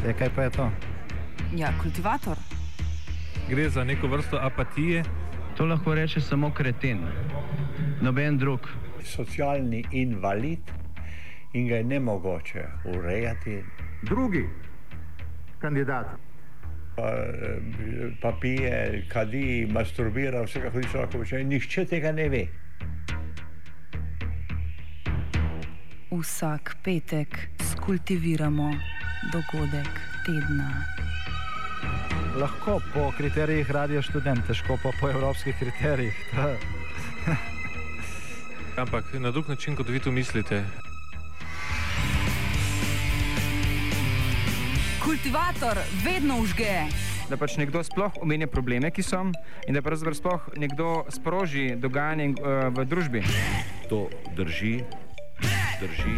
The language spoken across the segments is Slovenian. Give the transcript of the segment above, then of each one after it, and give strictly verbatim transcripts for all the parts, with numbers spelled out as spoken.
Ja, kaj pa je to? Ja, kultivator. Gre za neko vrsto apatije. To lahko reče samo kreten, noben drug. Socialni invalid in ga je nemogoče urejati. Drugi kandidat. Pa, pa pije, kadi, masturbira, vse kako hoče lahko počne. Nihče tega ne ve. Vsak petek skultiviramo dogodek tedna. Lahko po kriterijih Radio Študent, težko pa po evropskih kriterijih. Ampak na drug način, kot vi to mislite. Kultivator vedno užge. Da pač nekdo sploh omenja probleme, ki so, in da pravzaprav sploh nekdo sproži dogajanje uh, v družbi. To drži, drži.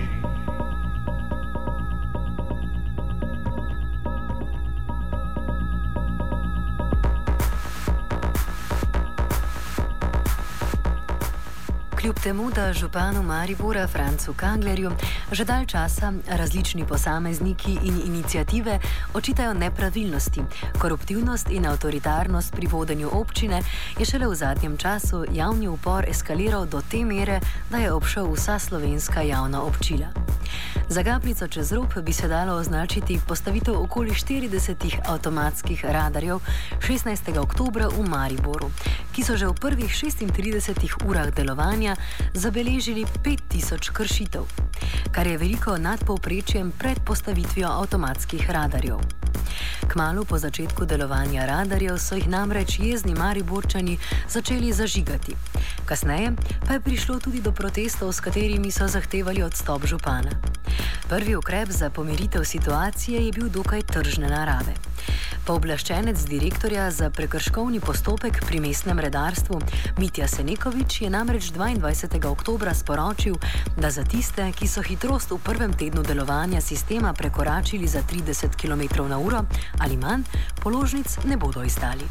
Kljub temu, da županu Maribora Francu Kanglerju že dalj časa različni posamezniki in iniciative očitajo nepravilnosti, koruptivnost in avtoritarnost pri vodenju občine, je šele v zadnjem času javni upor eskaliral do te mere, da je obšel vsa slovenska javna občila. Za gabljico čez rob bi se dalo označiti postavitev okoli štiridesetih avtomatskih radarjev šestnajstega oktobra v Mariboru, ki so že v prvih šestintridesetih urah delovanja zabeležili pet tisoč kršitev, kar je veliko nad povprečjem pred postavitvijo avtomatskih radarjev. Kmalu po začetku delovanja radarjev so jih namreč jezni Mariborčani začeli zažigati. Kasneje pa je prišlo tudi do protestov, s katerimi so zahtevali odstop župana. Prvi ukrep za pomiritev situacije je bil dokaj tržne narave. Pooblaščenec direktorja za prekrškovni postopek pri mestnem redarstvu Mitja Senekovič je namreč dvaindvajsetega oktobra sporočil, da za tiste, ki so hitrost v prvem tednu delovanja sistema prekoračili za trideset kilometrov na uro ali manj, položnic ne bodo izdali.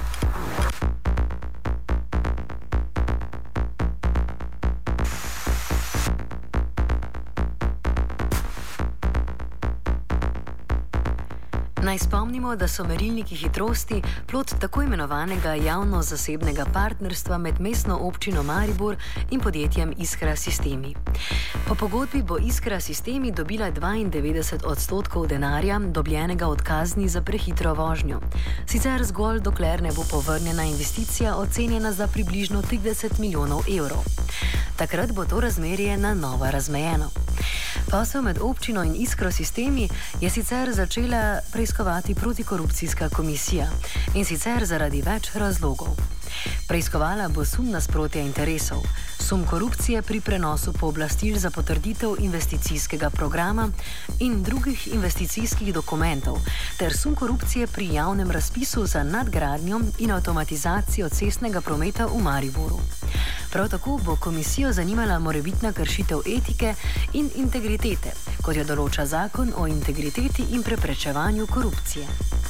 Naj spomnimo, da so merilniki hitrosti plod tako imenovanega javno-zasebnega partnerstva med mestno občino Maribor in podjetjem Iskra Sistemi. Po pogodbi bo Iskra Sistemi dobila dvaindevetdeset odstotkov denarja, dobljenega od kazni za prehitro vožnjo. Sicer zgolj dokler ne bo povrnjena investicija, ocenjena za približno trideset milijonov evrov. Takrat bo to razmerje na novo razmejeno. Posel med občino in Iskro Sistemi je sicer začela preiskovati protikorupcijska komisija, in sicer zaradi več razlogov. Preiskovala bo sum nasprotja interesov, sum korupcije pri prenosu pooblastil za potrditev investicijskega programa in drugih investicijskih dokumentov, ter sum korupcije pri javnem razpisu za nadgradnjo in avtomatizacijo cestnega prometa v Mariboru. Prav tako bo komisijo zanimala morebitna kršitev etike in integritete, kot jo določa zakon o integriteti in preprečevanju korupcije.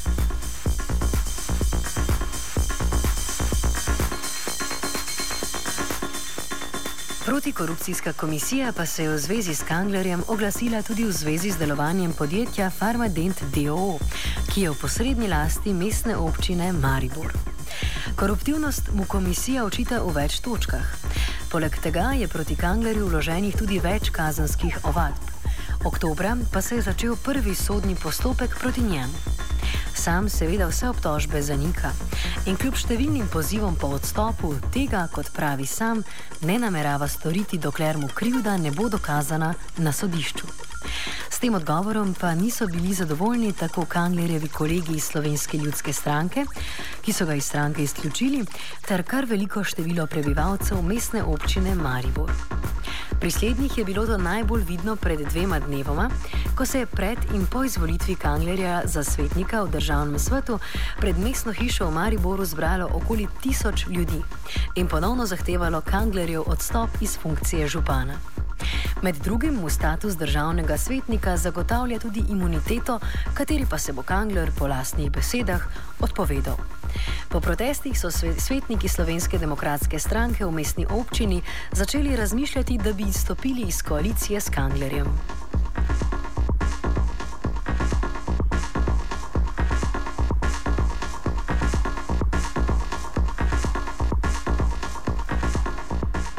Protikorupcijska komisija pa se je v zvezi s Kanglerjem oglasila tudi v zvezi z delovanjem podjetja Farmadent d o o, ki je v posredni lasti mestne občine Maribor. Koruptivnost mu komisija očita v več točkah. Poleg tega je proti Kanglerju vloženih tudi več kazenskih ovadb. Oktobra pa se je začel prvi sodni postopek proti njemu. Sam seveda vse obtožbe zanika in kljub številnim pozivom po odstopu tega, kot pravi sam, ne namerava storiti, dokler mu krivda ne bo dokazana na sodišču. S tem odgovorom pa niso bili zadovoljni tako Kanglerjevi kolegi iz Slovenske ljudske stranke, ki so ga iz stranke izključili, ter kar veliko število prebivalcev mestne občine Maribor. Pri slednjih je bilo to najbolj vidno pred dvema dnevoma, ko se je pred in po izvolitvi Kanglerja za svetnika v državnem svetu pred mestno hišo v Mariboru zbralo okoli tisoč ljudi in ponovno zahtevalo Kanglerjev odstop iz funkcije župana. Med drugim mu status državnega svetnika zagotavlja tudi imuniteto, kateri pa se bo Kangler po lastnih besedah odpovedal. Po protestih so svetniki Slovenske demokratske stranke v mestni občini začeli razmišljati, da bi izstopili iz koalicije s Kanglerjem.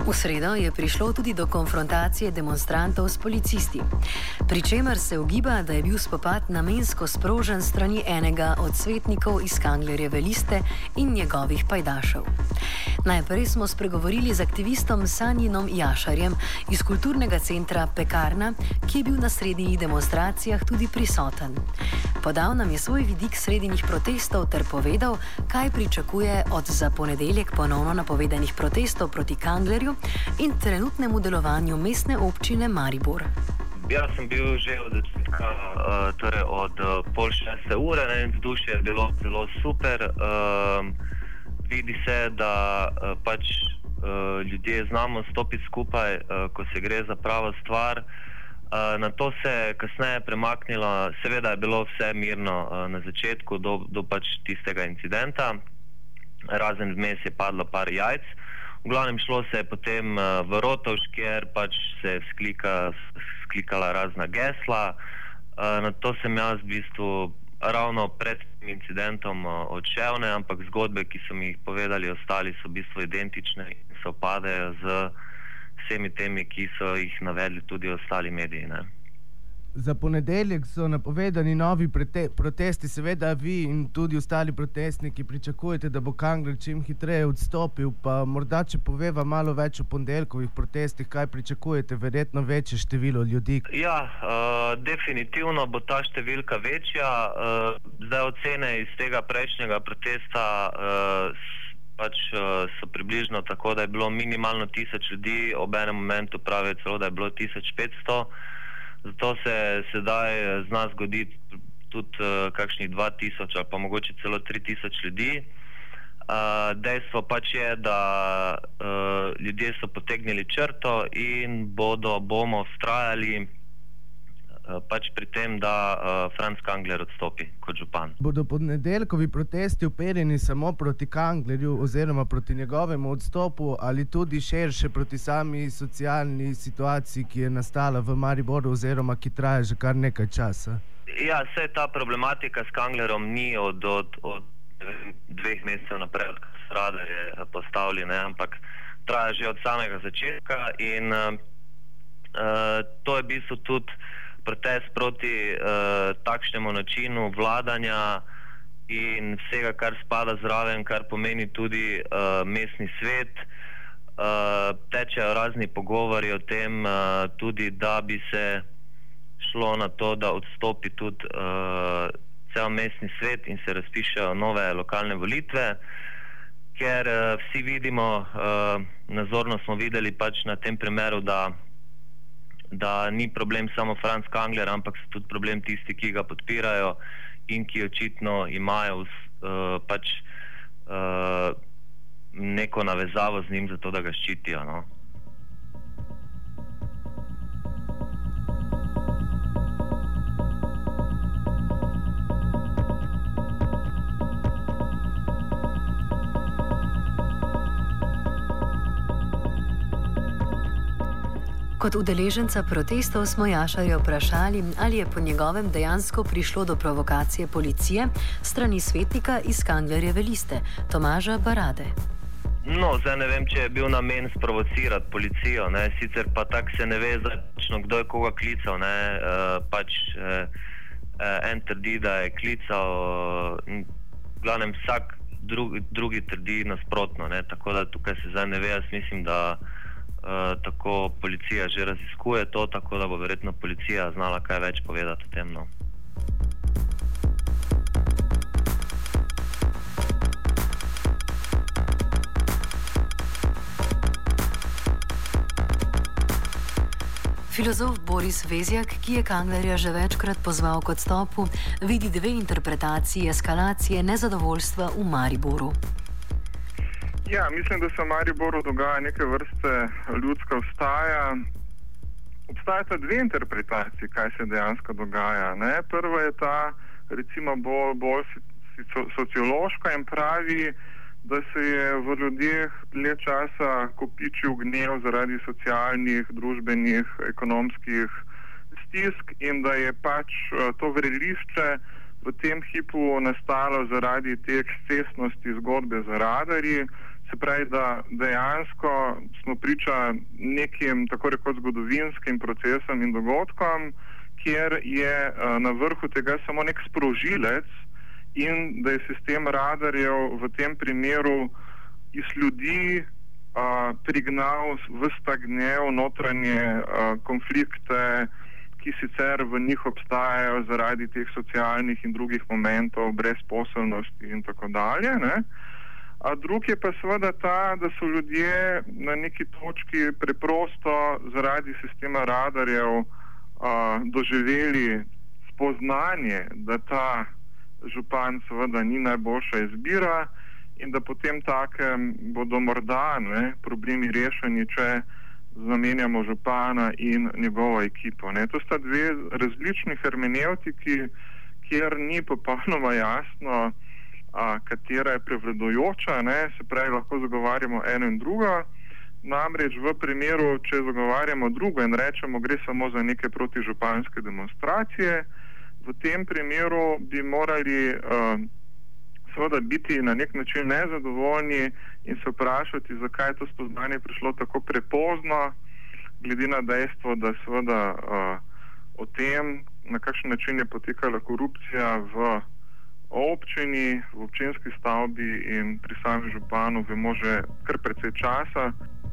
V sredo je prišlo tudi do konfrontacije demonstrantov s policisti, pri čemer se ugiba, da je bil spopad namensko sprožen strani enega od svetnikov iz Kanglerjeve liste in njegovih pajdašev. Najprej smo spregovorili z aktivistom Sanjinom Jašarjem iz kulturnega centra Pekarna, ki je bil na srednjih demonstracijah tudi prisoten. Podal nam je svoj vidik sredinih protestov ter povedal, kaj pričakuje od za ponedeljek ponovno napovedanih protestov proti Kanglerju in trenutnemu delovanju mestne občine Maribor. Jaz sem bil že od začetka, uh, torej od uh, pol šeste ure, ne, vzdušje je bilo zelo super. Uh, vidi se, da uh, pač uh, ljudje znamo stopiti skupaj, uh, ko se gre za pravo stvar. Uh, na to se je kasneje premaknilo, seveda je bilo vse mirno uh, na začetku do, do pač tistega incidenta, razen vmes je padlo par jajc. V glavnem šlo se je potem uh, v Rotovž, kjer pač se je sklika, sklikala razna gesla. Uh, na to sem jaz v bistvu ravno pred tem incidentom uh, odšel, ne, ampak zgodbe, ki so mi jih povedali ostali, so v bistvu identične in se opadajo z vsemi temi, ki so jih navedli tudi ostali mediji. Ne. Za ponedeljek so napovedani novi prete- protesti, seveda vi in tudi ostali protestniki pričakujete, da bo Kangler čim hitreje odstopil, pa morda če poveva malo več o ponedeljkovih protestih, kaj pričakujete, verjetno večje število ljudi? Ja, uh, definitivno bo ta številka večja. Uh, zdaj ocene iz tega prejšnjega protesta uh, pač uh, so približno tako, da je bilo minimalno tisoč ljudi, ob enem momentu pravijo celo, da je bilo tisoč petsto. Zato se sedaj zna zgoditi tudi uh, kakšnih dva tisoč ali pa mogoče celo tri tisoč ljudi. Uh, dejstvo pač je, da uh, ljudje so potegnili črto in bodo, bomo vztrajali uh, pač pri tem, da uh, Franc Kangler odstopi kot župan. Bodo ponedeljkovi protesti uperjeni samo proti Kanglerju oziroma proti njegovemu odstopu ali tudi širše proti sami socialni situaciji, ki je nastala v Mariboru oziroma ki traja že kar nekaj časa? Ja, vse ta problematika s Kanglerom ni od, od, od dveh mesecev naprej, od kar se rada je postavili, ne, ampak traja že od samega začetka in uh, uh, to je v bistvu tudi protest proti uh, takšnemu načinu vladanja in vsega, kar spada zraven, kar pomeni tudi uh, mestni svet. Uh, tečejo razni pogovori o tem, uh, tudi da bi se šlo na to, da odstopi tudi uh, cel mestni svet in se razpišejo nove lokalne volitve, ker uh, vsi vidimo, uh, nazorno smo videli pač na tem primeru, da da ni problem samo Franc Kangler, ampak so tudi problem tisti, ki ga podpirajo in ki očitno imajo uh, pač uh, neko navezavo z njim zato, da ga ščitijo. No. Kot udeleženca protestov smo Jašarja vprašali, ali je po njegovem dejansko prišlo do provokacije policije strani svetnika iz Kanglerjeve liste, Tomaža Barade. No, zdaj ne vem, če je bil namen sprovocirati policijo, ne, sicer pa tak se ne ve začno, kdo je koga klical, ne, uh, pač uh, uh, en trdi, da je klical, uh, v glavnem vsak drug, drugi trdi nasprotno, ne, tako da tukaj se zdaj ne ve, jaz mislim, da Uh, tako policija že raziskuje to, tako da bo verjetno policija znala kaj več povedati o tem. No. Filozof Boris Vezjak, ki je Kanglerja že večkrat pozval k odstopu, vidi dve interpretaciji eskalacije nezadovoljstva v Mariboru. Ja, mislim, da se v Mariboru dogaja neke vrste ljudska vstaja. Obstajata dve interpretaciji, kaj se dejansko dogaja. Ne? Prva je ta, recimo, bolj, bolj sociološka in pravi, da se je v ljudeh dlje časa kopičil gnev zaradi socialnih, družbenih, ekonomskih stisk in da je pač to vrelišče v tem hipu nastalo zaradi te ekscesnosti zgodbe z radarji, Se pravi, da dejansko smo priča nekim tako rekoč zgodovinskim procesom in dogodkom, kjer je uh, na vrhu tega samo nek sprožilec in da je sistem radarjev v tem primeru iz ljudi uh, prignal v stagnev notranje uh, konflikte, ki sicer v njih obstajajo zaradi teh socialnih in drugih momentov, brezposelnosti in tako dalje, ne? A drug je pa seveda ta, da so ljudje na neki točki preprosto zaradi sistema radarjev uh, doživeli spoznanje, da ta župan seveda ni najboljša izbira in da potem takem bodo morda ne, problemi rešeni, če zamenjamo župana in njegovo ekipo. Ne. To sta dve različni hermenevtiki, kjer ni popolnoma jasno, a, katera je prevladujoča, ne. Se pravi, lahko zagovarjamo eno in drugo. Namreč v primeru, če zagovarjamo drugo in rečemo, gre samo za neke protižupanske demonstracije, v tem primeru bi morali uh, seveda biti na nek način nezadovoljni in se vprašati, zakaj je to spoznanje prišlo tako prepozno, glede na dejstvo, da seveda uh, o tem, na kakšen način je potekala korupcija v občini, v občinski stavbi in pri samem županu, vemo že kar precej časa.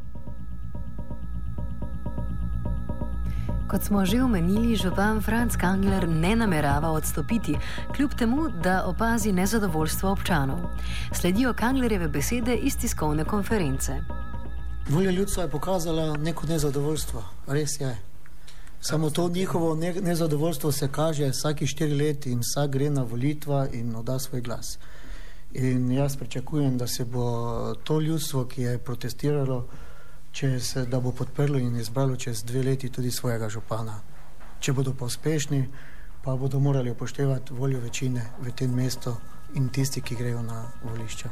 Kot smo že omenili, župan Franc Kangler ne namerava odstopiti, kljub temu, da opazi nezadovoljstvo občanov. Sledijo Kanglerjeve besede iz tiskovne konference. Volja ljudstva je pokazala neko nezadovoljstvo, res je. Samo to njihovo ne nezadovoljstvo se kaže vsaki štiri leti in vsak gre na volitva in odda svoj glas. In jaz pričakujem, da se bo to ljudstvo, ki je protestiralo, Čez, da bo podprlo in izbralo čez dve leti tudi svojega župana. Če bodo pa uspešni, pa bodo morali upoštevati voljo večine v tem mestu in tisti, ki grejo na volišča.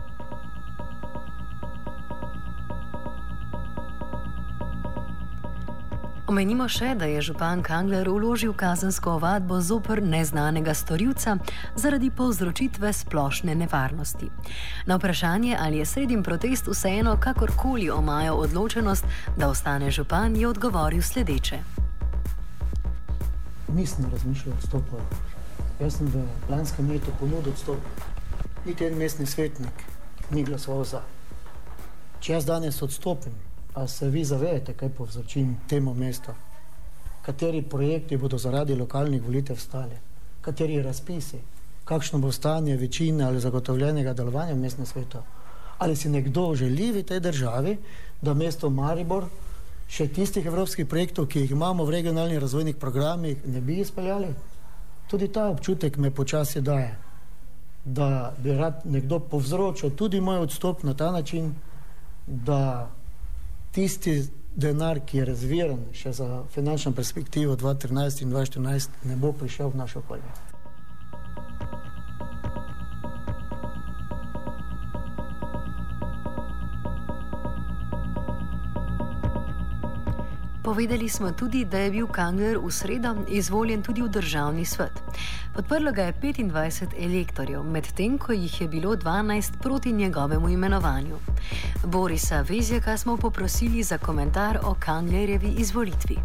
Omenimo še, da je župan Kangler vložil kazensko ovadbo zoper neznanega storilca zaradi povzročitve splošne nevarnosti. Na vprašanje, ali je sredin protest vseeno kakorkoli omajal odločenost, da ostane župan, je odgovoril sledeče. Nisem razmišljal odstopu. Jaz sem v lanskem letu ponudil odstop. Niti en mestni svetnik ni glasoval za. Če jaz danes odstopim, a se vi zavedate, kaj povzročim temu mestu? Kateri projekti bodo zaradi lokalnih volitev stali? Kateri razpisi? Kakšno bo stanje večine ali zagotovljenega delovanja v mestnem svetu? Ali si nekdo želi v tej državi, da mesto Maribor še tistih evropskih projektov, ki jih imamo v regionalnih razvojnih programih, ne bi izpeljali? Tudi ta občutek me počasi daje, da bi rad nekdo povzročil tudi moj odstop na ta način, da tisti denar, ki je razviran še za finančno perspektivo dva tisoč trinajst in dva tisoč štirinajst, ne bo prišel v našo okolje. Povedali smo tudi, da je bil Kangler v sredo izvoljen tudi v državni svet. Podprlo ga je petindvajset elektorjev, medtem ko jih je bilo dvanajst proti njegovemu imenovanju. Borisa Vezjaka smo poprosili za komentar o Kanglerjevi izvolitvi.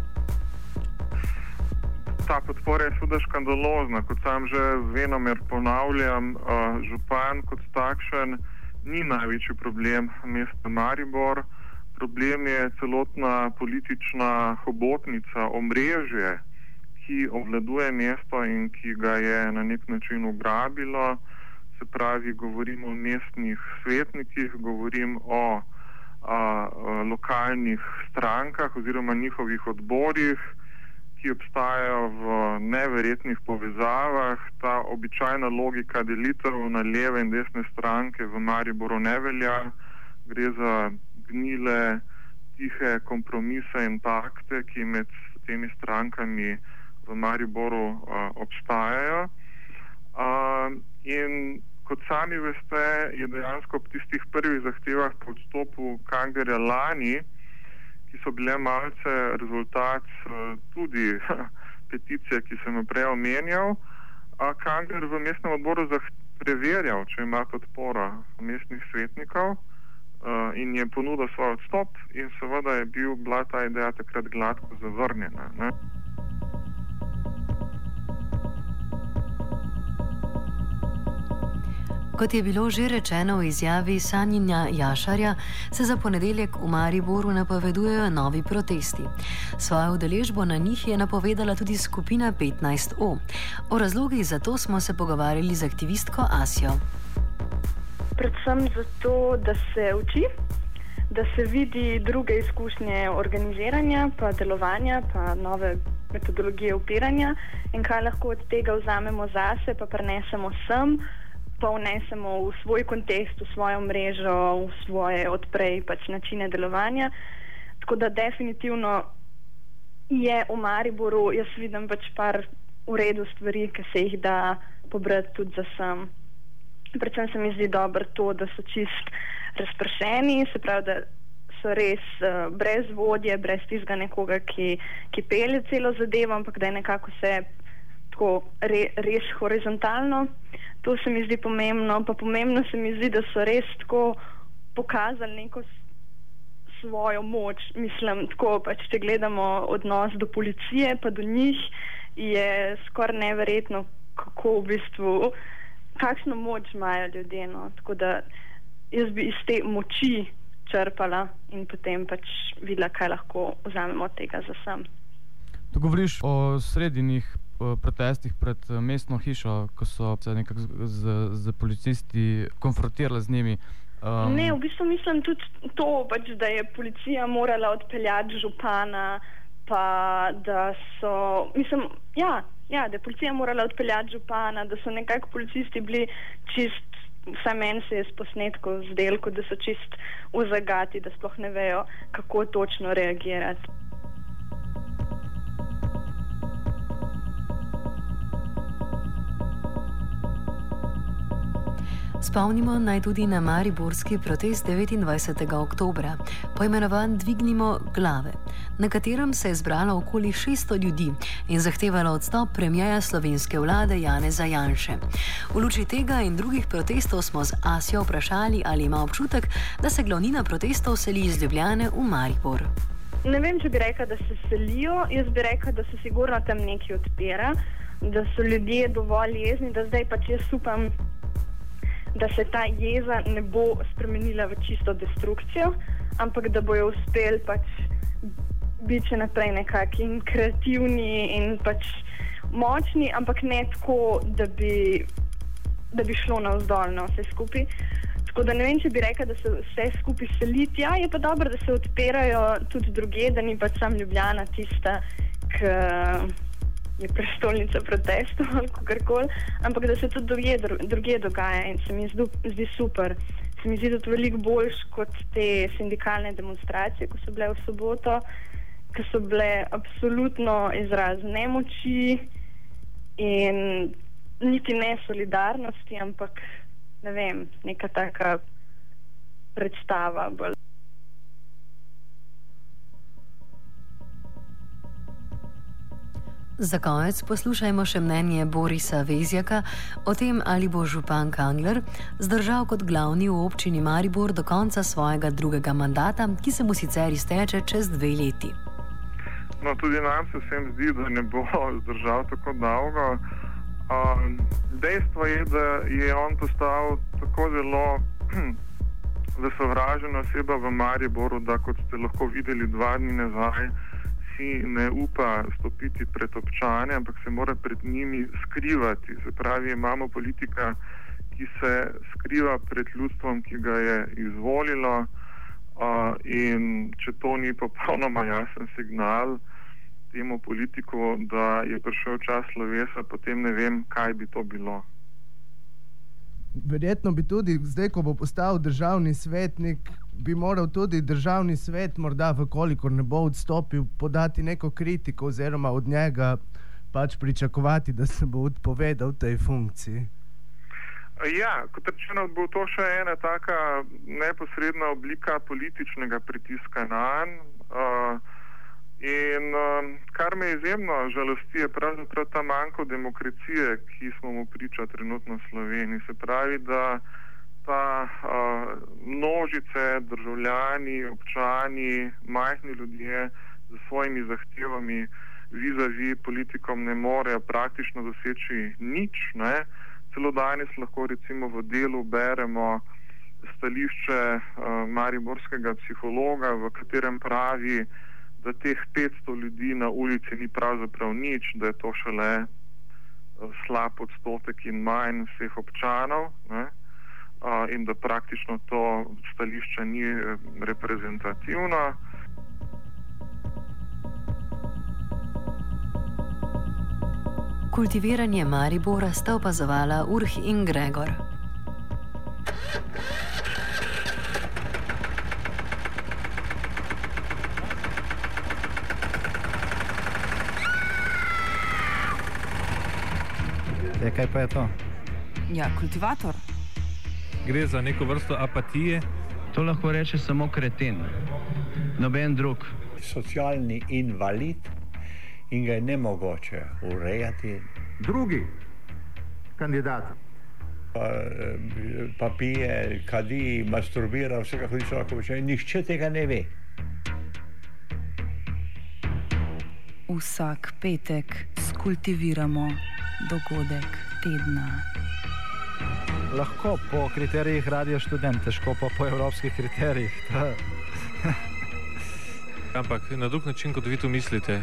Ta podpora je seveda škandalozna, kot sam že venomer ponavljam, župan kot takšen ni največji problem mesta Maribor. Problem je celotna politična hobotnica, omrežje, ki obvladuje mesto in ki ga je na nek način ugrabilo. Se pravi, govorim o mestnih svetnikih, govorim o a, a, lokalnih strankah oziroma njihovih odborih, ki obstajajo v neverjetnih povezavah. Ta običajna logika delitev na leve in desne stranke v Mariboru ne velja. Gre za gnile, tihe kompromise in pakte, ki med temi strankami v Mariboru uh, obstajajo. Uh, in kot sami veste, je dejansko ob tistih prvih zahtevah po odstopu Kanglerja lani, ki so bile malce rezultat uh, tudi peticije, ki sem jo prej omenjal, a Kangler v mestnem odboru preverjal, če ima podporo mestnih svetnikov. uh, in je ponudil svoj odstop in seveda je bil, bila ta ideja takrat gladko zavrnjena. Ne? Kot je bilo že rečeno v izjavi Sanjina Jašarja, se za ponedeljek v Mariboru napovedujejo novi protesti. Svojo udeležbo na njih je napovedala tudi skupina petnajst O. O razlogih za to smo se pogovarjali z aktivistko Asjo. Predvsem zato, da se uči, da se vidi druge izkušnje organiziranja, pa delovanja, pa nove metodologije upiranja in kaj lahko od tega vzamemo zase, pa prenesemo sem, pa vnesemo v svoj kontekst, v svojo mrežo, v svoje odprej pač načine delovanja. Tako da definitivno je v Mariboru, jaz vidim pač par v redu stvari, ki se jih da pobrati tudi za sem. Predvsem se mi zdi dobro to, da so čist razpršeni, se pravi, da so res uh, brez vodje, brez tistega nekoga, ki, ki pelje celo zadevo, ampak da je nekako vse tako re, res horizontalno. To se mi zdi pomembno, pa pomembno se mi zdi, da so res tako pokazali neko svojo moč. Mislim, tako pač, če gledamo odnos do policije, pa do njih, je skoraj neverjetno, kako v bistvu, kakšno moč imajo ljudje. No? Tako da jaz bi iz te moči črpala in potem pač videla, kaj lahko vzamemo od tega za sam. Tu govoriš o srednjih protestih pred mestno hišo, ko so se nekako z, z policisti konfrontirali z njimi. Um... Ne, v bistvu mislim tudi to, pač, da je policija morala odpeljati župana, pa da so, mislim, ja, ja, da je policija morala odpeljati župana, da so nekako policisti bili čist, vsaj meni se je s posnetkov zdelo, da so čist v zagati, da sploh ne vejo, kako točno reagirati. Spomnimo naj tudi na mariborski protest devetindvajsetega oktobra, poimenovan Dvignimo glave, na katerem se je zbralo okoli šeststo ljudi in zahtevalo odstop premierja slovenske vlade Janeza Janše. V luči tega in drugih protestov smo z Asjo vprašali, ali ima občutek, da se glavnina protestov seli iz Ljubljane v Maribor. Ne vem, če bi rekla, da se selijo, jaz bi rekla, da se sigurno tam nekaj odpira, da so ljudje dovolj jezni, da zdaj pač jaz upam, da se ta jeza ne bo spremenila v čisto destrukcijo, ampak da bojo uspeli pač biti še naprej nekaki in kreativni in pač močni, ampak ne tako, da bi, da bi šlo navzdol na vse skupaj. Tako da ne vem, če bi rekla, da se vse skupaj seliti. Ja, je pa dobro, da se odpirajo tudi druge, da ni pač sam Ljubljana tista, ki je prestolnica protestov ali kakorkoli, ampak da se tudi druge, druge dogaja in se mi zdi, zdi super. Se mi zdi tudi veliko boljš kot te sindikalne demonstracije, ko so bile v soboto, ki so bile absolutno izraz nemoči in niti ne solidarnosti, ampak ne vem, neka taka predstava bolj. Za konec poslušajmo še mnenje Borisa Vezjaka o tem, ali bo župan Kangler zdržal kot glavni v občini Maribor do konca svojega drugega mandata, ki se mu sicer izteče čez dve leti. No, tudi nam se vsem zdi, da ne bo zdržal tako dolgo. Um, dejstvo je, da je on postal tako zelo zasovražena oseba v Mariboru, da kot ste lahko videli dva dni nazaj, si ne upa stopiti pred občane, ampak se mora pred njimi skrivati. Se pravi, imamo politika, ki se skriva pred ljudstvom, ki ga je izvolilo, uh, in če to ni popolnoma jasen signal temu politiku, da je prišel čas slovesa, potem ne vem, kaj bi to bilo. Verjetno bi tudi zdaj, ko bo postal državni svetnik, bi moral tudi državni svet, morda vkolikor ne bo odstopil, podati neko kritiko oziroma od njega pač pričakovati, da se bo odpovedal tej funkciji. Ja, kot rečeno, bo to še ena taka neposredna oblika političnega pritiska nanj. Uh, in uh, kar me izjemno žalosti, je pravzaprav ta manjko demokracije, ki smo mu priča trenutno v Sloveniji. Se pravi, da ta uh, množice, državljani, občani, majhni ljudje z svojimi zahtevami vizavi politikom ne morejo praktično doseči nič. Ne? Celo danes lahko recimo v Delu beremo stališče uh, mariborskega psihologa, v katerem pravi, da teh petsto ljudi na ulici ni pravzaprav nič, da je to šele uh, slab odstotek in manj vseh občanov, ne? Uh, in da praktično to stališče ni uh, reprezentativno. Kultiviranje Maribora sta opazovala Urh in Gregor. E, kaj pa je to? Ja, kultivator. Gre za neko vrsto apatije. To lahko reče samo kreten, noben drug. Socialni invalid in ga je nemogoče urejati. Drugi kandidat. Pa, pa pije, kadi, masturbira, vse kako človek počne. Nihče tega ne ve. Vsak petek skultiviramo dogodek tedna. Lahko po kriterijih Radio Študent, težko pa po evropskih kriterijih. Ampak na drug način, kot vi to mislite.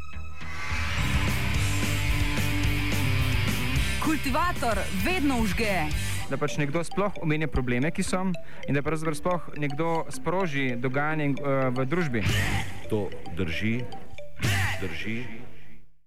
Kultivator vedno vžge. Da pač nekdo sploh omenja probleme, ki so, in da pravzaprav sploh nekdo sproži dogajanje uh, v družbi. To drži, drži.